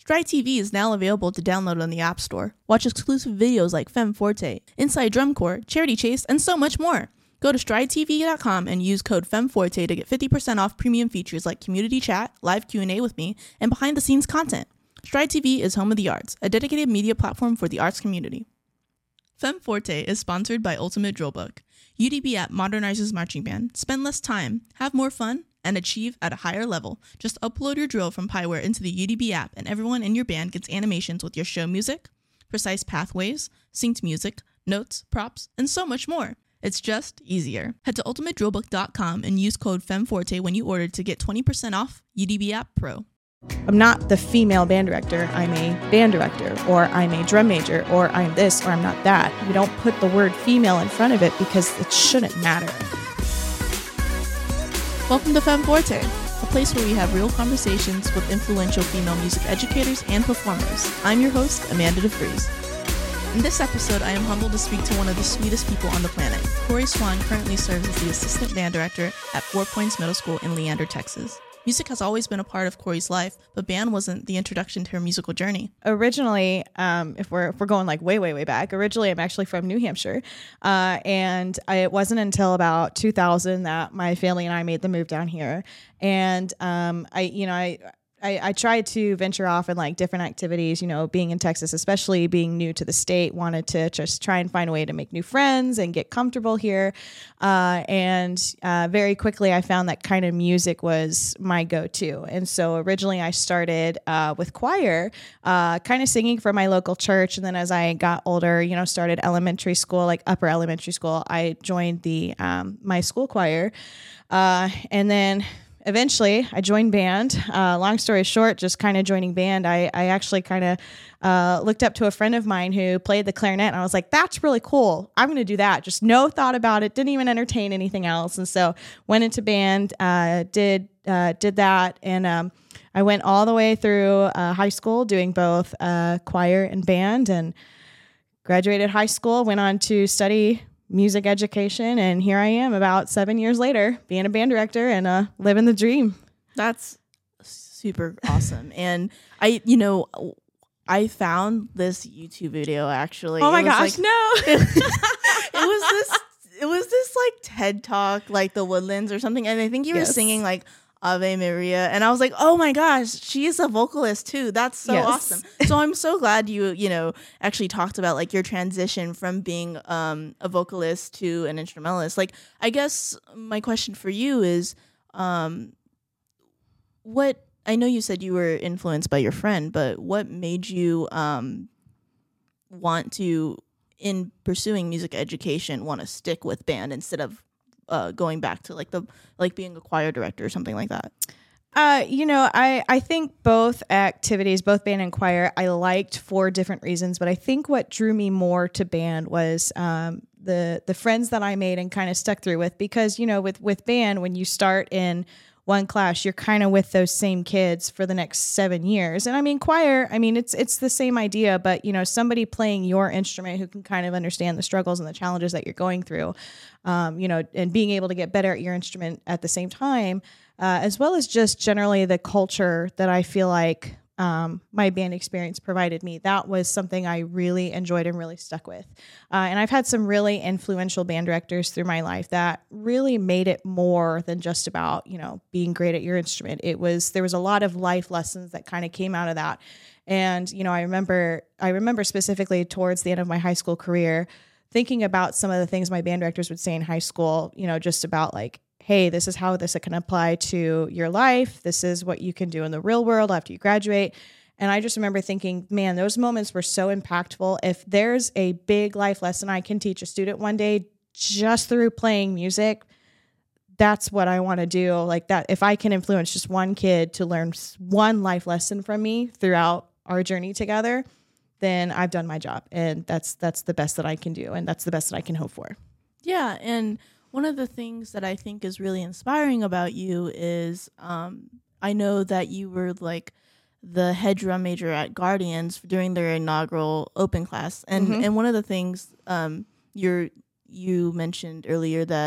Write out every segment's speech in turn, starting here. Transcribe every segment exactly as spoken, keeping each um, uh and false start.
Stride T V is now available to download on the App Store. Watch exclusive videos like Femme Forte, Inside Drum Corps, Charity Chase, and so much more. Go to stride t v dot com and use code FemmeForte to get fifty percent off premium features like community chat, live Q and A with me, and behind-the-scenes content. Stride T V is home of the arts, a dedicated media platform for the arts community. Femme Forte is sponsored by Ultimate Drillbook. U D B app modernizes marching band. Spend less time, have more fun, and achieve at a higher level. Just upload your drill from Pyware into the U D B app, and everyone in your band gets animations with your show music, precise pathways, synced music, notes, props, and so much more. It's just easier. Head to ultimate drillbook dot com and use code FemmeForte when you order to get twenty percent off U D B App Pro. I'm not the female band director. I'm a band director, or I'm a drum major, or I'm this, or I'm not that. We don't put the word female in front of it because it shouldn't matter. Welcome to Femme Forte, a place where we have real conversations with influential female music educators and performers. I'm your host, Amanda DeFries. In this episode, I am humbled to speak to one of the sweetest people on the planet. Corey Swan currently serves as the assistant band director at Four Points Middle School in Leander, Texas. Music has always been a part of Corey's life, but band wasn't the introduction to her musical journey. Originally, um, if we're if we're going like way, way, way back, originally I'm actually from New Hampshire, uh, and I, it wasn't until about two thousand that my family and I made the move down here. And um, I, you know, I. I, I tried to venture off in like different activities, you know, being in Texas, especially being new to the state, wanted to just try and find a way to make new friends and get comfortable here. Uh, and uh, very quickly, I found that kind of music was my go-to. And so originally I started uh, with choir, uh, kind of singing for my local church. And then as I got older, you know, started elementary school, like upper elementary school, I joined the um, my school choir. Uh, and then Eventually, I joined band. Uh, long story short, just kind of joining band, I, I actually kind of uh, looked up to a friend of mine who played the clarinet, and I was like, that's really cool. I'm going to do that. Just no thought about it. Didn't even entertain anything else. And so went into band, uh, did uh, did that, and um, I went all the way through uh, high school doing both uh, choir and band, and graduated high school, went on to study music education, and here I am about seven years later being a band director and uh living the dream. That's super awesome. And I you know I found this YouTube video actually. Oh my it was gosh, like, no. it, it was this it was this like TED Talk, like the Woodlands or something, and I think you were Yes. singing like Ave Maria, and I was like, oh my gosh, she is a vocalist too. That's so Yes. awesome. So I'm so glad you, you know, actually talked about like your transition from being um, a vocalist to an instrumentalist. Like, I guess my question for you is, um, what, I know you said you were influenced by your friend, but what made you um, want to, in pursuing music education, want to stick with band instead of Uh, going back to like the like being a choir director or something like that? Uh, you know, I, I think both activities, both band and choir, I liked for different reasons, but I think what drew me more to band was um, the the friends that I made and kind of stuck through with, because, you know, with, with band, when you start in one class, you're kind of with those same kids for the next seven years. And I mean, choir, I mean, it's it's the same idea, but, you know, somebody playing your instrument who can kind of understand the struggles and the challenges that you're going through, um, you know, and being able to get better at your instrument at the same time, uh, as well as just generally the culture that I feel like um, my band experience provided me. That was something I really enjoyed and really stuck with. Uh, and I've had some really influential band directors through my life that really made it more than just about, you know, being great at your instrument. It was, there was a lot of life lessons that kind of came out of that. And, you know, I remember, I remember specifically towards the end of my high school career, thinking about some of the things my band directors would say in high school, you know, just about like, hey, this is how this can apply to your life. This is what you can do in the real world after you graduate. And I just remember thinking, man, those moments were so impactful. If there's a big life lesson I can teach a student one day just through playing music, that's what I want to do. Like that, if I can influence just one kid to learn one life lesson from me throughout our journey together, then I've done my job. And that's that's the best that I can do. And that's the best that I can hope for. Yeah, and one of the things that I think is really inspiring about you is um, I know that you were like the head drum major at Guardians during their inaugural open class. And Mm-hmm. and one of the things um, you're, you mentioned earlier that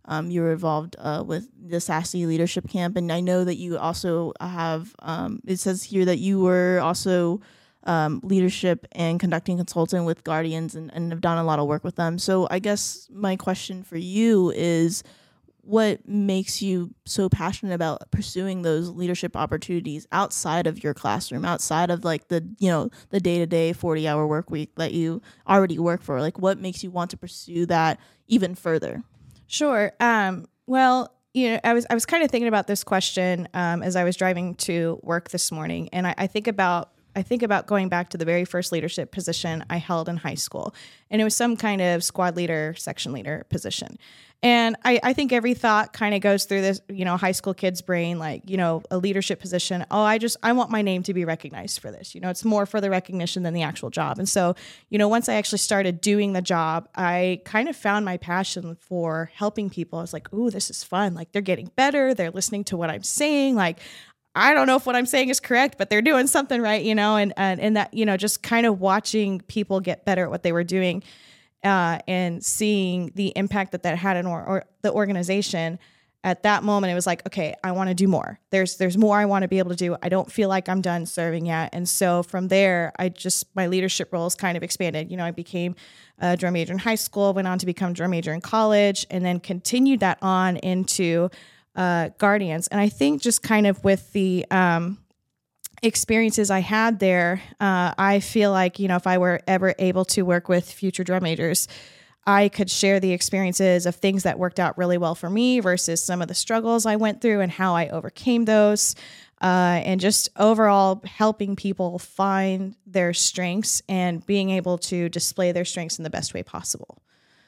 um, you were involved uh, with the Sassy Leadership Camp, and I know that you also have. Um, it says here that you were also um, leadership and conducting consultant with Guardians, and, and have done a lot of work with them. So I guess my question for you is, what makes you so passionate about pursuing those leadership opportunities outside of your classroom, outside of like the, you know, the day-to-day forty hour work week that you already work for? Like, what makes you want to pursue that even further? Sure. Um, well, you know, I was, I was kind of thinking about this question um, as I was driving to work this morning. And I, I think about, I think about going back to the very first leadership position I held in high school. And it was some kind of squad leader, section leader position. And I, I think every thought kind of goes through this, you know, high school kid's brain, like, you know, a leadership position. Oh, I just, I want my name to be recognized for this. You know, it's more for the recognition than the actual job. And so, you know, once I actually started doing the job, I kind of found my passion for helping people. I was like, ooh, this is fun. Like, they're getting better. They're listening to what I'm saying. Like, I don't know if what I'm saying is correct, but they're doing something right, you know, and, and, and that, you know, just kind of watching people get better at what they were doing. Uh, and seeing the impact that that had on or, or the organization at that moment, it was like, okay, I want to do more. There's there's more I want to be able to do. I don't feel like I'm done serving yet. And so from there, I just, my leadership roles kind of expanded. You know, I became a drum major in high school, went on to become drum major in college, and then continued that on into uh, Guardians. And I think just kind of with the um, experiences I had there, uh, I feel like, you know, if I were ever able to work with future drum majors, I could share the experiences of things that worked out really well for me versus some of the struggles I went through and how I overcame those, uh, and just overall helping people find their strengths and being able to display their strengths in the best way possible.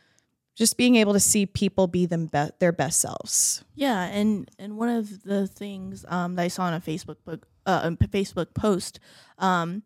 Just being able to see people be them be- their best selves. Yeah, and, and one of the things um, that I saw on a Facebook book, uh, a Facebook post um,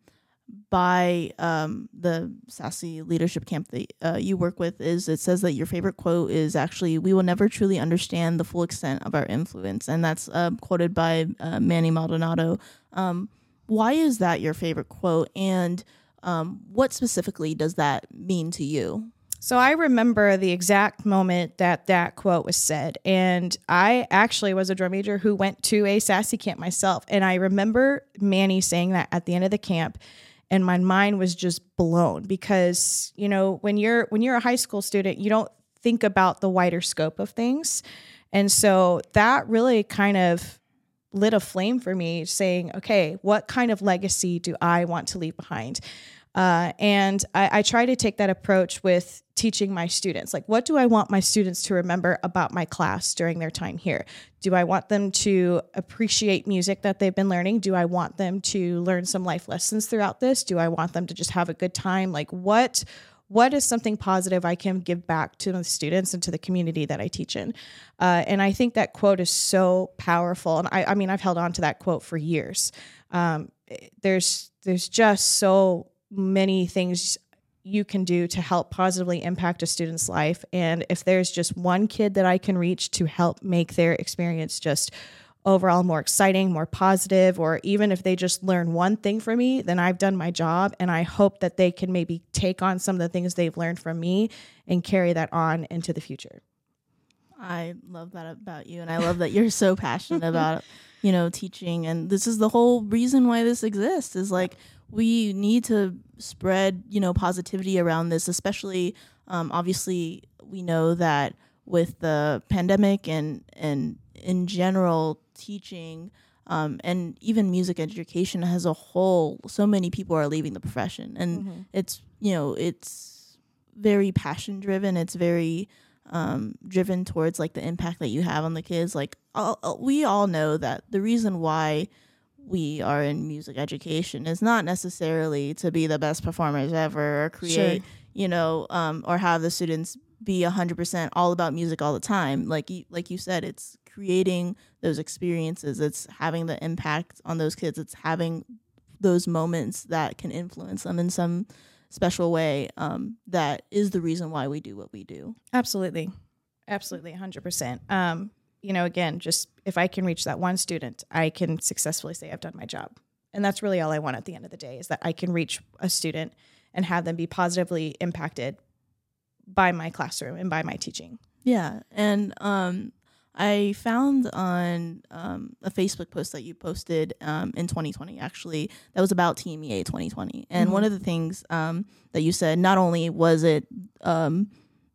by um, the Sassy Leadership Camp that uh, you work with is, it says that your favorite quote is actually, "We will never truly understand the full extent of our influence," and that's uh, quoted by uh, Manny Maldonado. Um, why is that your favorite quote, and um, what specifically does that mean to you? So I remember the exact moment that that quote was said. And I actually was a drum major who went to a Sassy camp myself. And I remember Manny saying that at the end of the camp. And my mind was just blown because, you know, when you're when you're a high school student, you don't think about the wider scope of things. And so that really kind of lit a flame for me saying, okay, what kind of legacy do I want to leave behind? Uh, and I, I try to take that approach with teaching my students. Like, what do I want my students to remember about my class during their time here? Do I want them to appreciate music that they've been learning? Do I want them to learn some life lessons throughout this? Do I want them to just have a good time? Like, what what is something positive I can give back to the students and to the community that I teach in? Uh, and I think that quote is so powerful. And I, I mean, I've held on to that quote for years. Um, there's there's just so many things you can do to help positively impact a student's life. And if there's just one kid that I can reach to help make their experience just overall more exciting, more positive, or even if they just learn one thing from me, then I've done my job. And I hope that they can maybe take on some of the things they've learned from me and carry that on into the future. I love that about you. And I love that you're so passionate about, you know, teaching. And this is the whole reason why this exists, is like, we need to spread, you know, positivity around this, especially, um, obviously, we know that with the pandemic and, and in general teaching um, and even music education as a whole, so many people are leaving the profession. And mm-hmm. it's, you know, it's very passion driven. It's very um, driven towards like the impact that you have on the kids. Like all, we all know that the reason why we are in music education is not necessarily to be the best performers ever or create, sure. you know, um, or have the students be one hundred percent all about music all the time. Like you, like you said, it's creating those experiences. It's having the impact on those kids. It's having those moments that can influence them in some special way. Um, that is the reason why we do what we do. Absolutely. Absolutely. one hundred percent. Um, you know, again, just if I can reach that one student, I can successfully say I've done my job. And that's really all I want at the end of the day, is that I can reach a student and have them be positively impacted by my classroom and by my teaching. Yeah. And um, I found on um, a Facebook post that you posted um, in twenty twenty, actually, that was about T M E A twenty twenty. And Mm-hmm. one of the things um, that you said, not only was it um,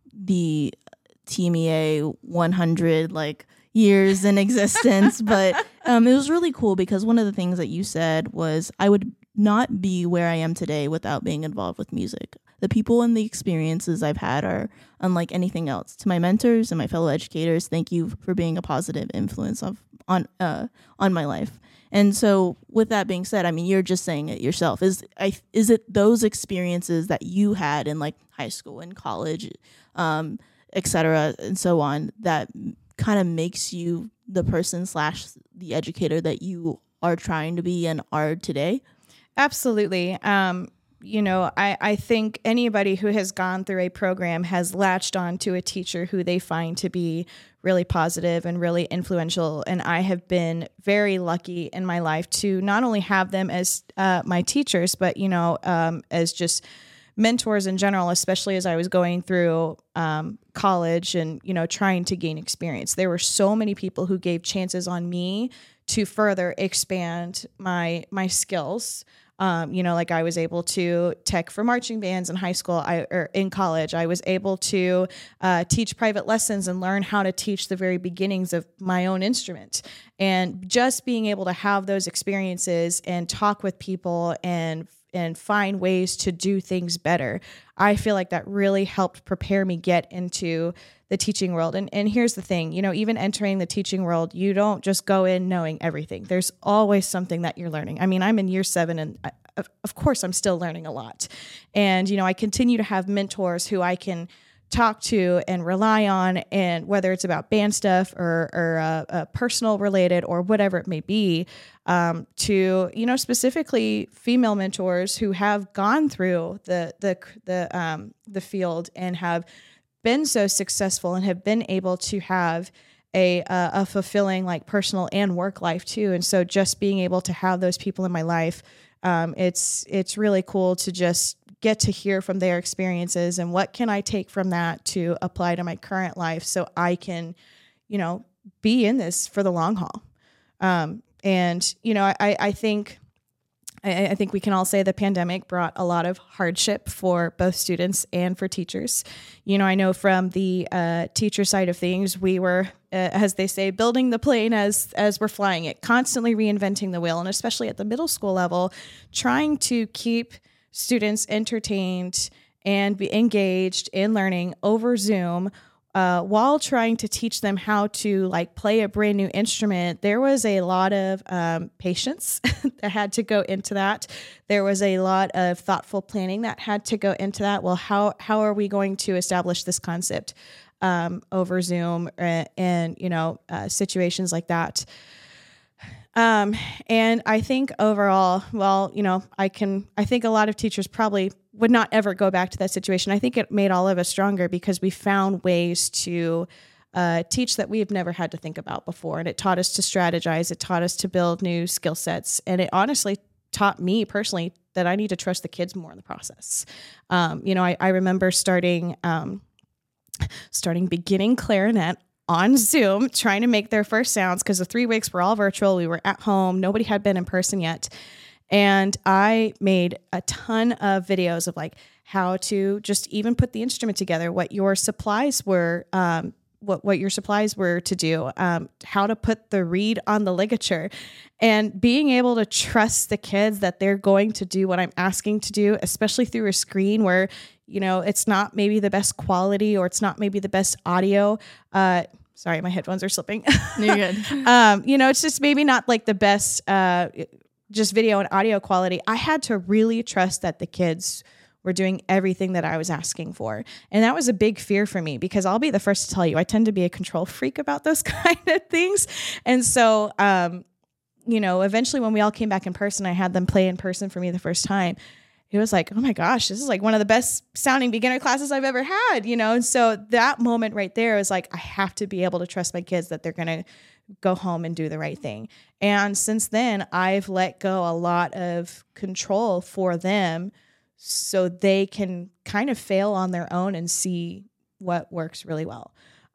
the T M E A one hundred like years in existence, but um, it was really cool because one of the things that you said was, I would not be where I am today without being involved with music. The people and the experiences I've had are unlike anything else. To my mentors and my fellow educators, thank you for being a positive influence of on uh, on my life. And so, with that being said, I mean, you're just saying it yourself. Is I is it those experiences that you had in like high school and college, um, et cetera, and so on, that kind of makes you the person slash the educator that you are trying to be and are today? Absolutely. Um, you know, I, I think anybody who has gone through a program has latched on to a teacher who they find to be really positive and really influential. And I have been very lucky in my life to not only have them as uh, my teachers, but, you know, um, as just mentors in general, especially as I was going through um, college and, you know, trying to gain experience. There were so many people who gave chances on me to further expand my my skills. Um, you know, like I was able to tech for marching bands in high school, I or in college. I was able to uh, teach private lessons and learn how to teach the very beginnings of my own instrument. And just being able to have those experiences and talk with people and and find ways to do things better, I feel like that really helped prepare me get into the teaching world. And and here's the thing, you know, even entering the teaching world, you don't just go in knowing everything. There's always something that you're learning. I mean, I'm in year seven and I, of, of course I'm still learning a lot. And, you know, I continue to have mentors who I can talk to and rely on, and whether it's about band stuff or, or uh, uh, personal related or whatever it may be, um, to, you know, specifically female mentors who have gone through the, the, the, um, the field and have been so successful and have been able to have a, uh, a fulfilling like personal and work life too. And so just being able to have those people in my life, um, it's, it's really cool to just get to hear from their experiences and what can I take from that to apply to my current life so I can, you know, be in this for the long haul. Um, and, you know, I, I think, I, I think we can all say the pandemic brought a lot of hardship for both students and for teachers. You know, I know from the uh, teacher side of things, we were, uh, as they say, building the plane as as we're flying it, constantly reinventing the wheel, and especially at the middle school level, trying to keep students entertained and be engaged in learning over Zoom, uh, while trying to teach them how to like play a brand new instrument. There was a lot of um, patience that had to go into that. There was a lot of thoughtful planning that had to go into that. Well, how how are we going to establish this concept um, over Zoom and, and you know uh, situations like that? Um, and I think overall, well, you know, I can, I think a lot of teachers probably would not ever go back to that situation. I think it made all of us stronger because we found ways to uh, teach that we have never had to think about before. And it taught us to strategize. It taught us to build new skill sets. And it honestly taught me personally that I need to trust the kids more in the process. Um, you know, I, I remember starting, um, starting beginning clarinet on Zoom, trying to make their first sounds because the three weeks were all virtual. We were at home. Nobody had been in person yet. And I made a ton of videos of like how to just even put the instrument together, what your supplies were, um, what, what your supplies were to do, um, how to put the reed on the ligature, and being able to trust the kids that they're going to do what I'm asking to do, especially through a screen where, you know, it's not maybe the best quality or it's not maybe the best audio. Uh, sorry, my headphones are slipping. You're good. um, you know, it's just maybe not like the best, uh, just video and audio quality. I had to really trust that the kids were doing everything that I was asking for. And that was a big fear for me because I'll be the first to tell you, I tend to be a control freak about those kind of things. And so, um, you know, eventually when we all came back in person, I had them play in person for me the first time. It was like, oh my gosh, this is like one of the best sounding beginner classes I've ever had, you know? And so that moment right there was like, I have to be able to trust my kids that they're going to go home and do the right thing. And since then, I've let go a lot of control for them so they can kind of fail on their own and see what works really well.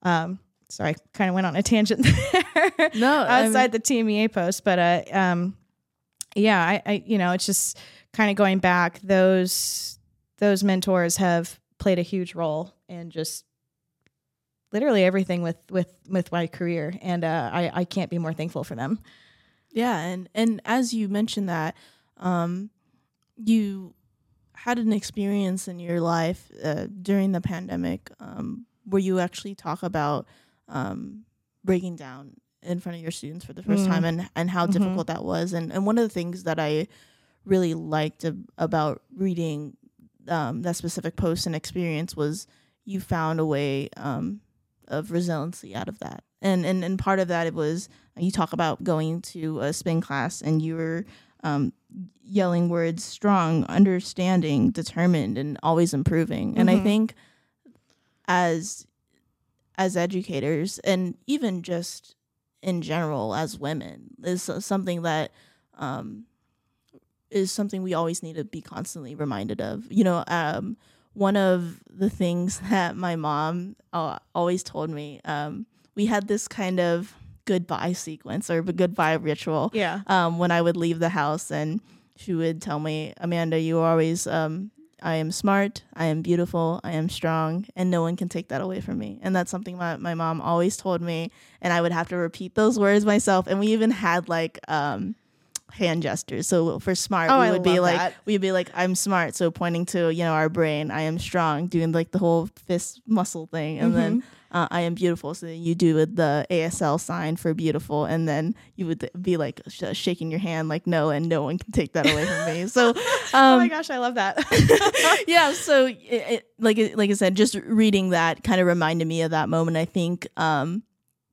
Um, sorry, I kind of went on a tangent there. No, outside I mean, the T M E A post, but uh, um, yeah, I, I, you know, it's just kind of going back. Those those mentors have played a huge role in just literally everything with with with my career, and uh, I I can't be more thankful for them. Yeah, and and as you mentioned that, um, you had an experience in your life uh, during the pandemic um, where you actually talk about um, breaking down in front of your students for the first Mm. time, and, and how Mhm. difficult that was. And, and one of the things that I really liked ab- about reading um, that specific post and experience was you found a way um, of resiliency out of that. And, and and part of that, it was, you talk about going to a spin class and you were um, yelling words strong, understanding, determined, and always improving. And I Mhm. think as as educators, and even just in general as women, is something that um, is something we always need to be constantly reminded of. You know, um, one of the things that my mom uh, always told me, um, we had this kind of goodbye sequence or a goodbye ritual Yeah. um, when I would leave the house, and she would tell me, Amanda, you always, um, I am smart, I am beautiful, I am strong, and no one can take that away from me. And that's something my, my mom always told me, and I would have to repeat those words myself. And we even had like um, hand gestures. So for smart, Oh, we I would be love like, that. we'd be like, I'm smart. So pointing to, you know, our brain, I am strong, doing like the whole fist muscle thing. And then uh, I am beautiful. So then you do with the A S L sign for beautiful. And then you would be like sh- shaking your hand like, no, and no one can take that away from me. So, um, Oh my gosh, I love that. yeah. So it, it, like, it- like I said, just reading that kind of reminded me of that moment. I think, um,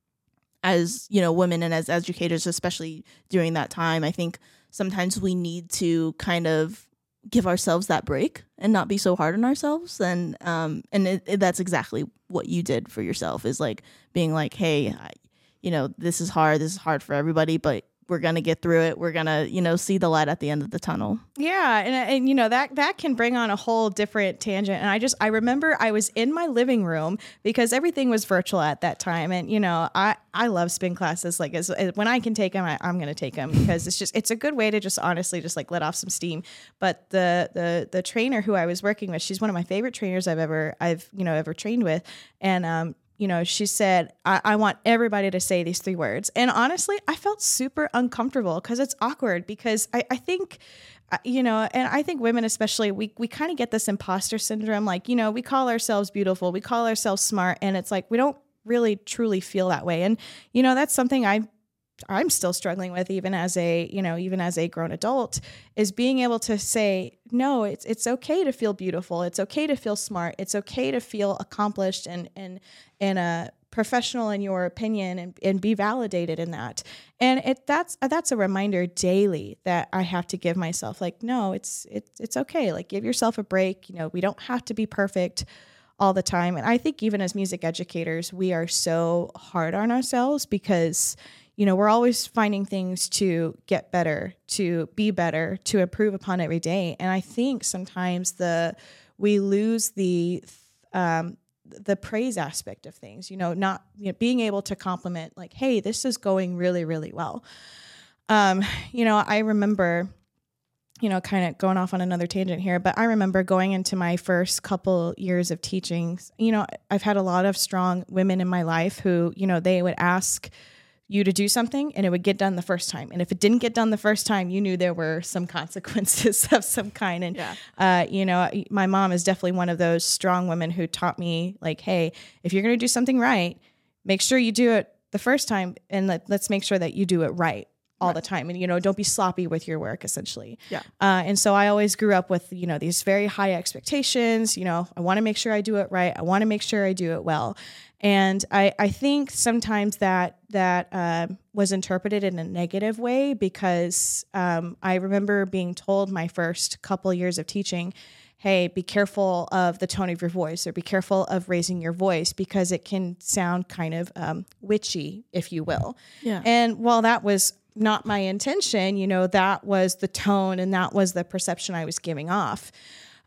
as you know, women and as educators, especially during that time, I think sometimes we need to kind of give ourselves that break and not be so hard on ourselves. And um, and it, it, that's exactly what you did for yourself, is like being like, hey, I, you know, this is hard. This is hard for everybody, but we're going to get through it. We're going to, you know, see the light at the end of the tunnel. Yeah, and and you know that that can bring on a whole different tangent. And I just I remember I was in my living room because everything was virtual at that time, and you know I I love spin classes. Like as, as when I can take them, I, I'm going to take them because it's just it's a good way to just honestly just like let off some steam. But the the the trainer who I was working with, she's one of my favorite trainers I've ever I've you know ever trained with, and um. You know, she said, I, I want everybody to say these three words. And honestly, I felt super uncomfortable because it's awkward because I, I think, uh, you know, and I think women especially, we, we kind of get this imposter syndrome. Like, you know, we call ourselves beautiful, we call ourselves smart, and it's like we don't really truly feel that way. And, you know, that's something I I'm still struggling with even as a, you know, even as a grown adult, is being able to say, no, it's, it's okay to feel beautiful. It's okay to feel smart. It's okay to feel accomplished and, and, and a professional in your opinion, and, and be validated in that. And it, that's, that's a reminder daily that I have to give myself, like, no, it's, it's, it's okay. Like, give yourself a break. You know, we don't have to be perfect all the time. And I think even as music educators, we are so hard on ourselves because, you know, we're always finding things to get better, to be better, to improve upon every day. And I think sometimes the we lose the um, the praise aspect of things. You know, not you know, being able to compliment, like, "Hey, this is going really, really well." Um, you know, I remember, you know, kind of going off on another tangent here, but I remember going into my first couple years of teaching. You know, I've had a lot of strong women in my life who, you know, they would ask you to do something and it would get done the first time. And if it didn't get done the first time, you knew there were some consequences of some kind. And, Yeah. uh, you know, my mom is definitely one of those strong women who taught me, like, hey, if you're going to do something right, make sure you do it the first time, and let, let's make sure that you do it right all Right. the time. And, you know, don't be sloppy with your work, essentially. Yeah. Uh, and so I always grew up with, you know, these very high expectations. You know, I want to make sure I do it right. I want to make sure I do it well. And I, I think sometimes that that uh, was interpreted in a negative way because um, I remember being told my first couple years of teaching, hey, be careful of the tone of your voice, or be careful of raising your voice because it can sound kind of um, witchy, if you will. Yeah. And while that was not my intention, you know, that was the tone and that was the perception I was giving off.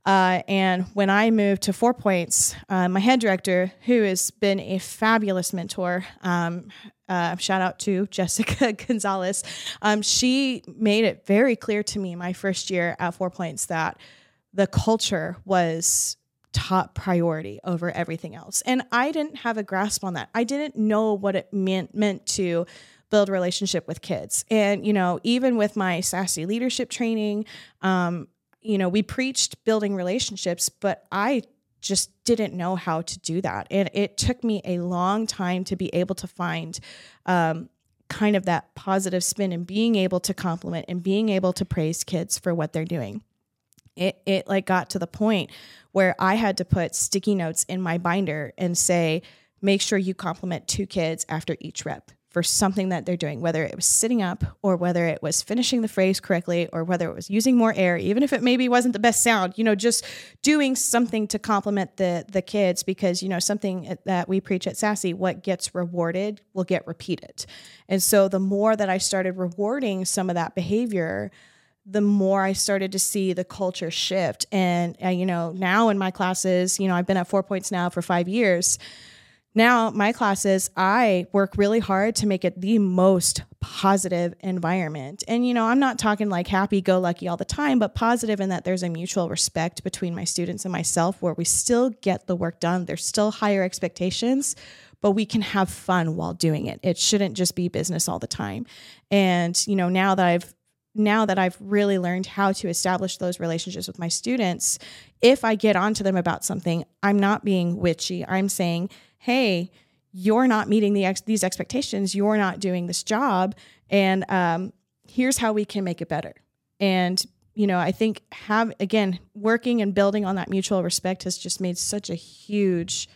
Uh, and when I moved to Four Points, uh, my head director, who has been a fabulous mentor, um, uh, shout out to Jessica Gonzalez, um, she made it very clear to me my first year at Four Points that the culture was top priority over everything else. And I didn't have a grasp on that. I didn't know what it meant, meant to build a relationship with kids. And, you know, even with my SASE leadership training, um, you know, we preached building relationships, but I just didn't know how to do that. And it took me a long time to be able to find um, kind of that positive spin and being able to compliment and being able to praise kids for what they're doing. It, it like got to the point where I had to put sticky notes in my binder and say, make sure you compliment two kids after each rep for something that they're doing, whether it was sitting up or whether it was finishing the phrase correctly or whether it was using more air, even if it maybe wasn't the best sound, you know, just doing something to compliment the the kids, because, you know, something that we preach at SASE, what gets rewarded will get repeated. And so the more that I started rewarding some of that behavior, the more I started to see the culture shift. And, uh, you know, now in my classes, you know, I've been at Four Points now for five years. Now, my classes, I work really hard to make it the most positive environment. And, you know, I'm not talking like happy-go-lucky all the time, but positive in that there's a mutual respect between my students and myself where we still get the work done. There's still higher expectations, but we can have fun while doing it. It shouldn't just be business all the time. And, you know, now that I've now that I've really learned how to establish those relationships with my students, if I get onto them about something, I'm not being witchy. I'm saying, hey, you're not meeting the ex- these expectations. You're not doing this job. And um, here's how we can make it better. And, you know, I think have, again, working and building on that mutual respect has just made such a huge,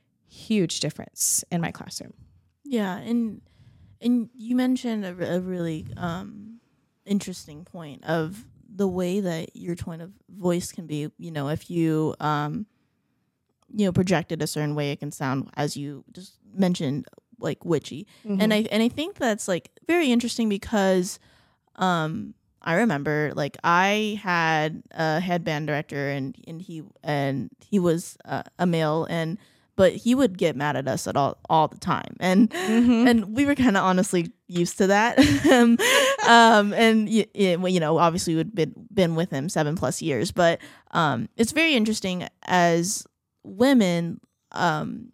huge difference in my classroom. Yeah. And, and you mentioned a, a really, um, interesting point of the way that your tone of voice can be, you know, if you, um, you know, project it a certain way, it can sound, as you just mentioned, like witchy. Mm-hmm. And I, and I think that's like very interesting because, um, I remember like I had a headband director and, and he, and he was uh, a male and, but he would get mad at us at all, all the time. And, mm-hmm. and we were kind of honestly used to that. um, and, you, you know, obviously we'd been, been with him seven plus years, but um, it's very interesting as women, um,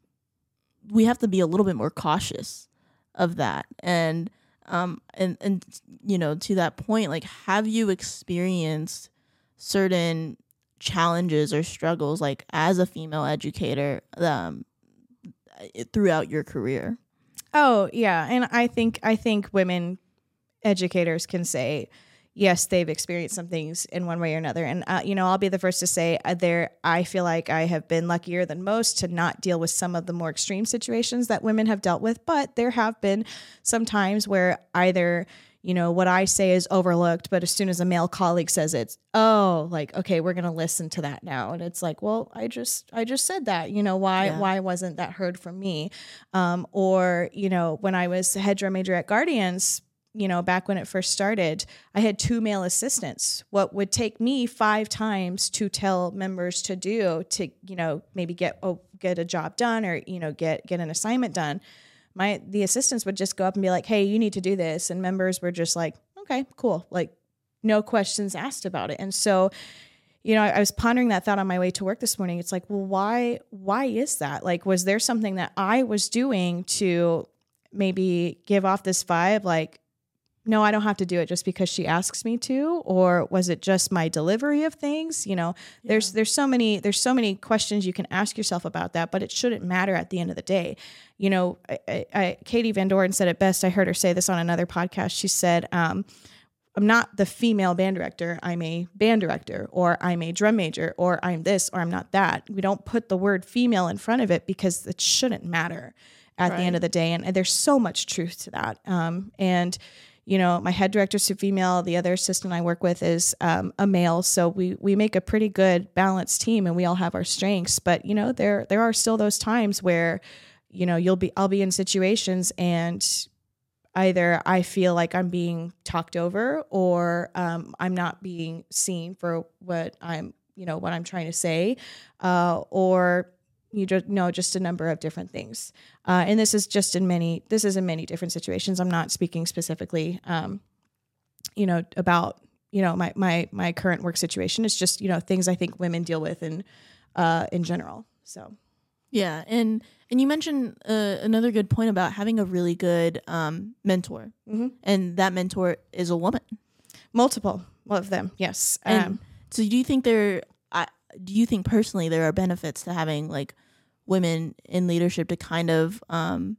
we have to be a little bit more cautious of that. And, um, and, and, you know, to that point, like, have you experienced certain challenges or struggles like as a female educator um throughout your career? Oh yeah, and I think I think women educators can say yes, they've experienced some things in one way or another. And uh, you know, I'll be the first to say uh, there I feel like I have been luckier than most to not deal with some of the more extreme situations that women have dealt with, but there have been some times where either, you know, what I say is overlooked, but as soon as a male colleague says it, oh, like, okay, we're going to listen to that now. And it's like, well, I just, I just said that, you know, why, yeah. why wasn't that heard from me? Um, or, you know, when I was head drum major at Guardians, you know, back when it first started, I had two male assistants. What would take me five times to tell members to do to, you know, maybe get, oh, get a job done or, you know, get, get an assignment done. My, the assistants would just go up and be like, hey, you need to do this. And members were just like, okay, cool. Like no questions asked about it. And so, you know, I, I was pondering that thought on my way to work this morning. It's like, well, why, why is that? Like, was there something that I was doing to maybe give off this vibe? Like, no, I don't have to do it just because she asks me to, or was it just my delivery of things? You know, yeah. there's, there's so many, there's so many questions you can ask yourself about that, but it shouldn't matter at the end of the day. You know, I, I, Katie Van Doren said it best. I heard her say this on another podcast. She said, um, I'm not the female band director. I'm a band director, or I'm a drum major, or I'm this, or I'm not that. We don't put the word female in front of it because it shouldn't matter at right. the end of the day. And, and there's so much truth to that. Um, and, you know, my head director's a female. The other assistant I work with is um, a male. So we we make a pretty good balanced team, and we all have our strengths. But, you know, there there are still those times where, you know, you'll be I'll be in situations and either I feel like I'm being talked over, or um, I'm not being seen for what I'm you know, what I'm trying to say, uh, or you just know just a number of different things. Uh, and this is just in many, this is in many different situations. I'm not speaking specifically, um, you know, about, you know, my, my, my current work situation. It's just, you know, things I think women deal with in, uh, in general. So. Yeah. And, and you mentioned uh, another good point about having a really good um, mentor, mm-hmm. and that mentor is a woman. Multiple of them. Yes. And um, so do you think there, I, do you think personally there are benefits to having like women in leadership to kind of um,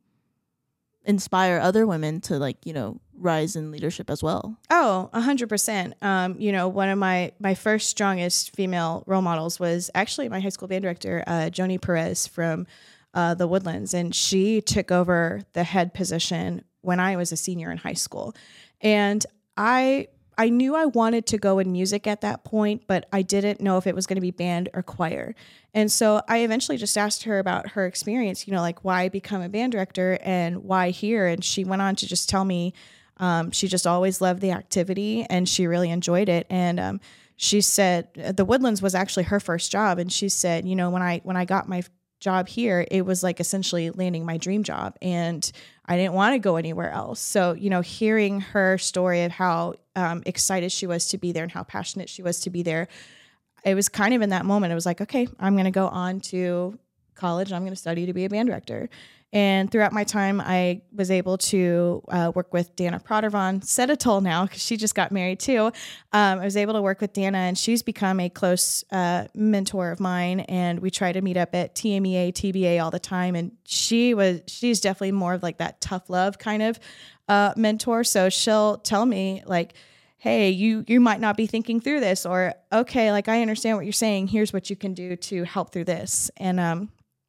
inspire other women to like, you know, rise in leadership as well? Oh, a hundred percent. Um, you know, one of my, my first strongest female role models was actually my high school band director, uh, Joni Perez from uh, the Woodlands. And she took over the head position when I was a senior in high school. And I, I knew I wanted to go in music at that point, but I didn't know if it was going to be band or choir. And so I eventually just asked her about her experience, you know, like why become a band director and why here? And she went on to just tell me, um, she just always loved the activity and she really enjoyed it. And, um, she said the Woodlands was actually her first job. And she said, you know, when I, when I got my job here, it was like essentially landing my dream job and I didn't want to go anywhere else. So, you know, hearing her story of how um, excited she was to be there and how passionate she was to be there, it was kind of in that moment, it was like, okay, I'm going to go on to college and I'm going to study to be a band director. And throughout my time, I was able to uh, work with Dana Prodervon, Setitol now, because she just got married too. Um, I was able to work with Dana, and she's become a close uh, mentor of mine. And we try to meet up at T M E A, T B A all the time. And she was, she's definitely more of like that tough love kind of uh, mentor. So she'll tell me like, hey, you you might not be thinking through this, or okay, like I understand what you're saying. Here's what you can do to help through this. And um.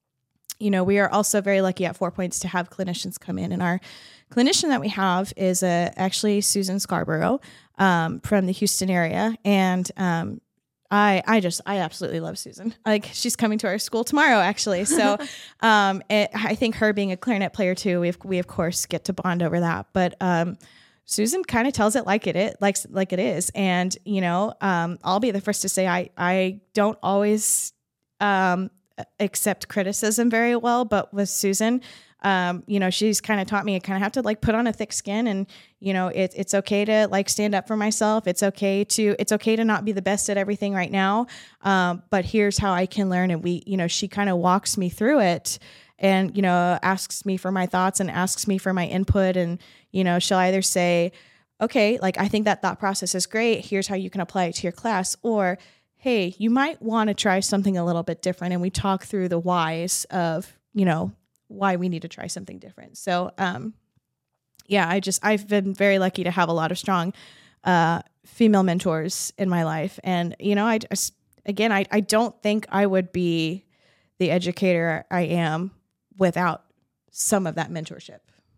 You know, we are also very lucky at Four Points to have clinicians come in. And our clinician that we have is uh, actually Susan Scarborough um, from the Houston area. And um, I I just, I absolutely love Susan. Like, she's coming to our school tomorrow, actually. So um, it, I think her being a clarinet player, too, we, have, we of course, get to bond over that. But um, Susan kind of tells it like it is, like, like it is. And, you know, um, I'll be the first to say I, I don't always... Um, accept criticism very well, but with Susan, um, you know, she's kind of taught me I kind of have to like put on a thick skin, and you know, it's it's okay to like stand up for myself. It's okay to it's okay to not be the best at everything right now, um, but here's how I can learn. And we, you know, she kind of walks me through it, and you know, asks me for my thoughts and asks me for my input, and you know, she'll either say, okay, like I think that thought process is great. Here's how you can apply it to your class, or hey, you might want to try something a little bit different. And we talk through the whys of, you know, why we need to try something different. So, um, yeah, I just, I've been very lucky to have a lot of strong uh, female mentors in my life. And, you know, I just, again, I, I don't think I would be the educator I am without some of that mentorship.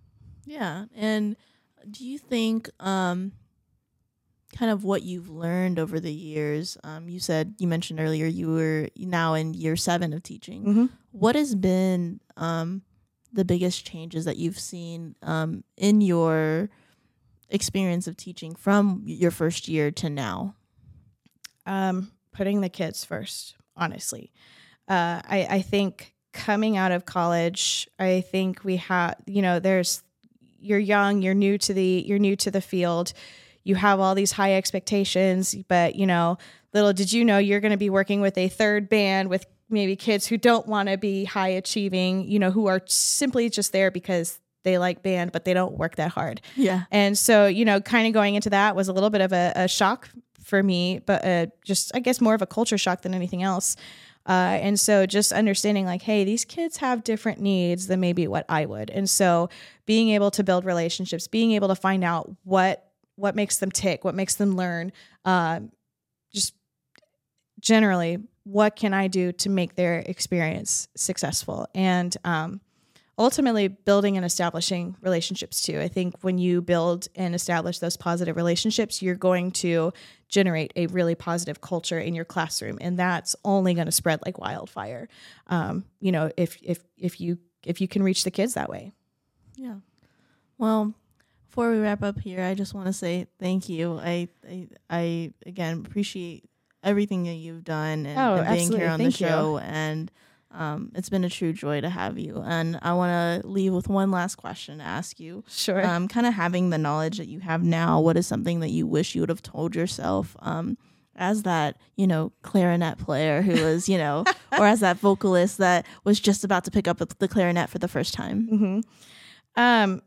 Yeah. And do you think, um, kind of what you've learned over the years, um, you said, you mentioned earlier, you were now in year seven of teaching. Mm-hmm. What has been um, the biggest changes that you've seen um, in your experience of teaching from your first year to now? Um, putting the kids first, honestly. Uh, I, I think coming out of college, I think we have, you know, there's, you're young, you're new to the, you're new to the field. You have all these high expectations, but, you know, little did you know you're going to be working with a third band with maybe kids who don't want to be high achieving, you know, who are simply just there because they like band, but they don't work that hard. Yeah. And so, you know, kind of going into that was a little bit of a, a shock for me, but uh, just, I guess, more of a culture shock than anything else. Uh, and so just understanding like, hey, these kids have different needs than maybe what I would. And so being able to build relationships, being able to find out what what makes them tick, what makes them learn, um, just generally, what can I do to make their experience successful? And um, ultimately building and establishing relationships too. I think when you build and establish those positive relationships, you're going to generate a really positive culture in your classroom. And that's only going to spread like wildfire. Um, you know, if, if, if you, if you can reach the kids that way. Yeah. Well, before we wrap up here, I just want to say thank you. I, I, I again, appreciate everything that you've done and, Oh, and being absolutely. here on Thank the you. show. And um, it's been a true joy to have you. And I want to leave with one last question to ask you. Sure. Um, kind of having the knowledge that you have now, what is something that you wish you would have told yourself um, as that, you know, clarinet player who was, you know, or as that vocalist that was just about to pick up the clarinet for the first time? Mm-hmm. Um.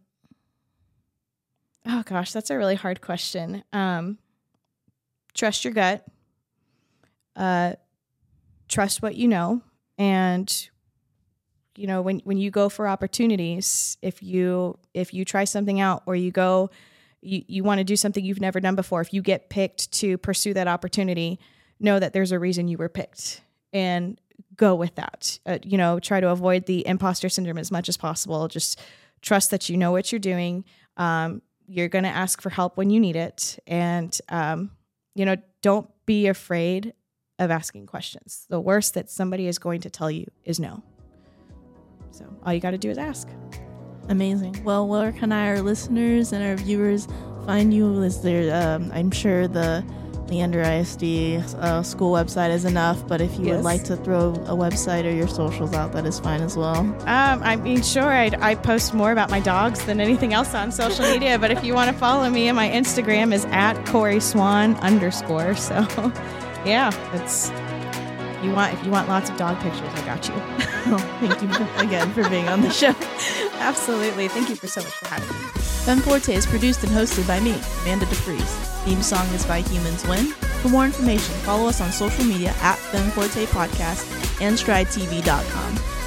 Oh gosh, that's a really hard question. Um, trust your gut. Uh, trust what you know, and you know when when you go for opportunities, if you if you try something out or you go, you you want to do something you've never done before. If you get picked to pursue that opportunity, know that there's a reason you were picked, and go with that. Uh, you know, try to avoid the imposter syndrome as much as possible. Just trust that you know what you're doing. Um, you're going to ask for help when you need it. And, um, you know, don't be afraid of asking questions. The worst that somebody is going to tell you is no. So all you got to do is ask. Amazing. Well, where can our listeners and our viewers find you? Is there, um, I'm sure the Leander I S D uh, school website is enough, but if you Yes. would like to throw a website or your socials out, that is fine as well. Um, I mean, sure, I, I post more about my dogs than anything else on social media, but if you want to follow me, my Instagram is at Corey Swan underscore. So, yeah, it's you want if you want lots of dog pictures, I got you. Well, thank you for, again for being on the show. Absolutely. Thank you for so much for having me. Femme Forte is produced and hosted by me, Amanda DeFries. Theme song is by Humans Win. For more information, follow us on social media at Femme Forte Podcast and stride T V dot com.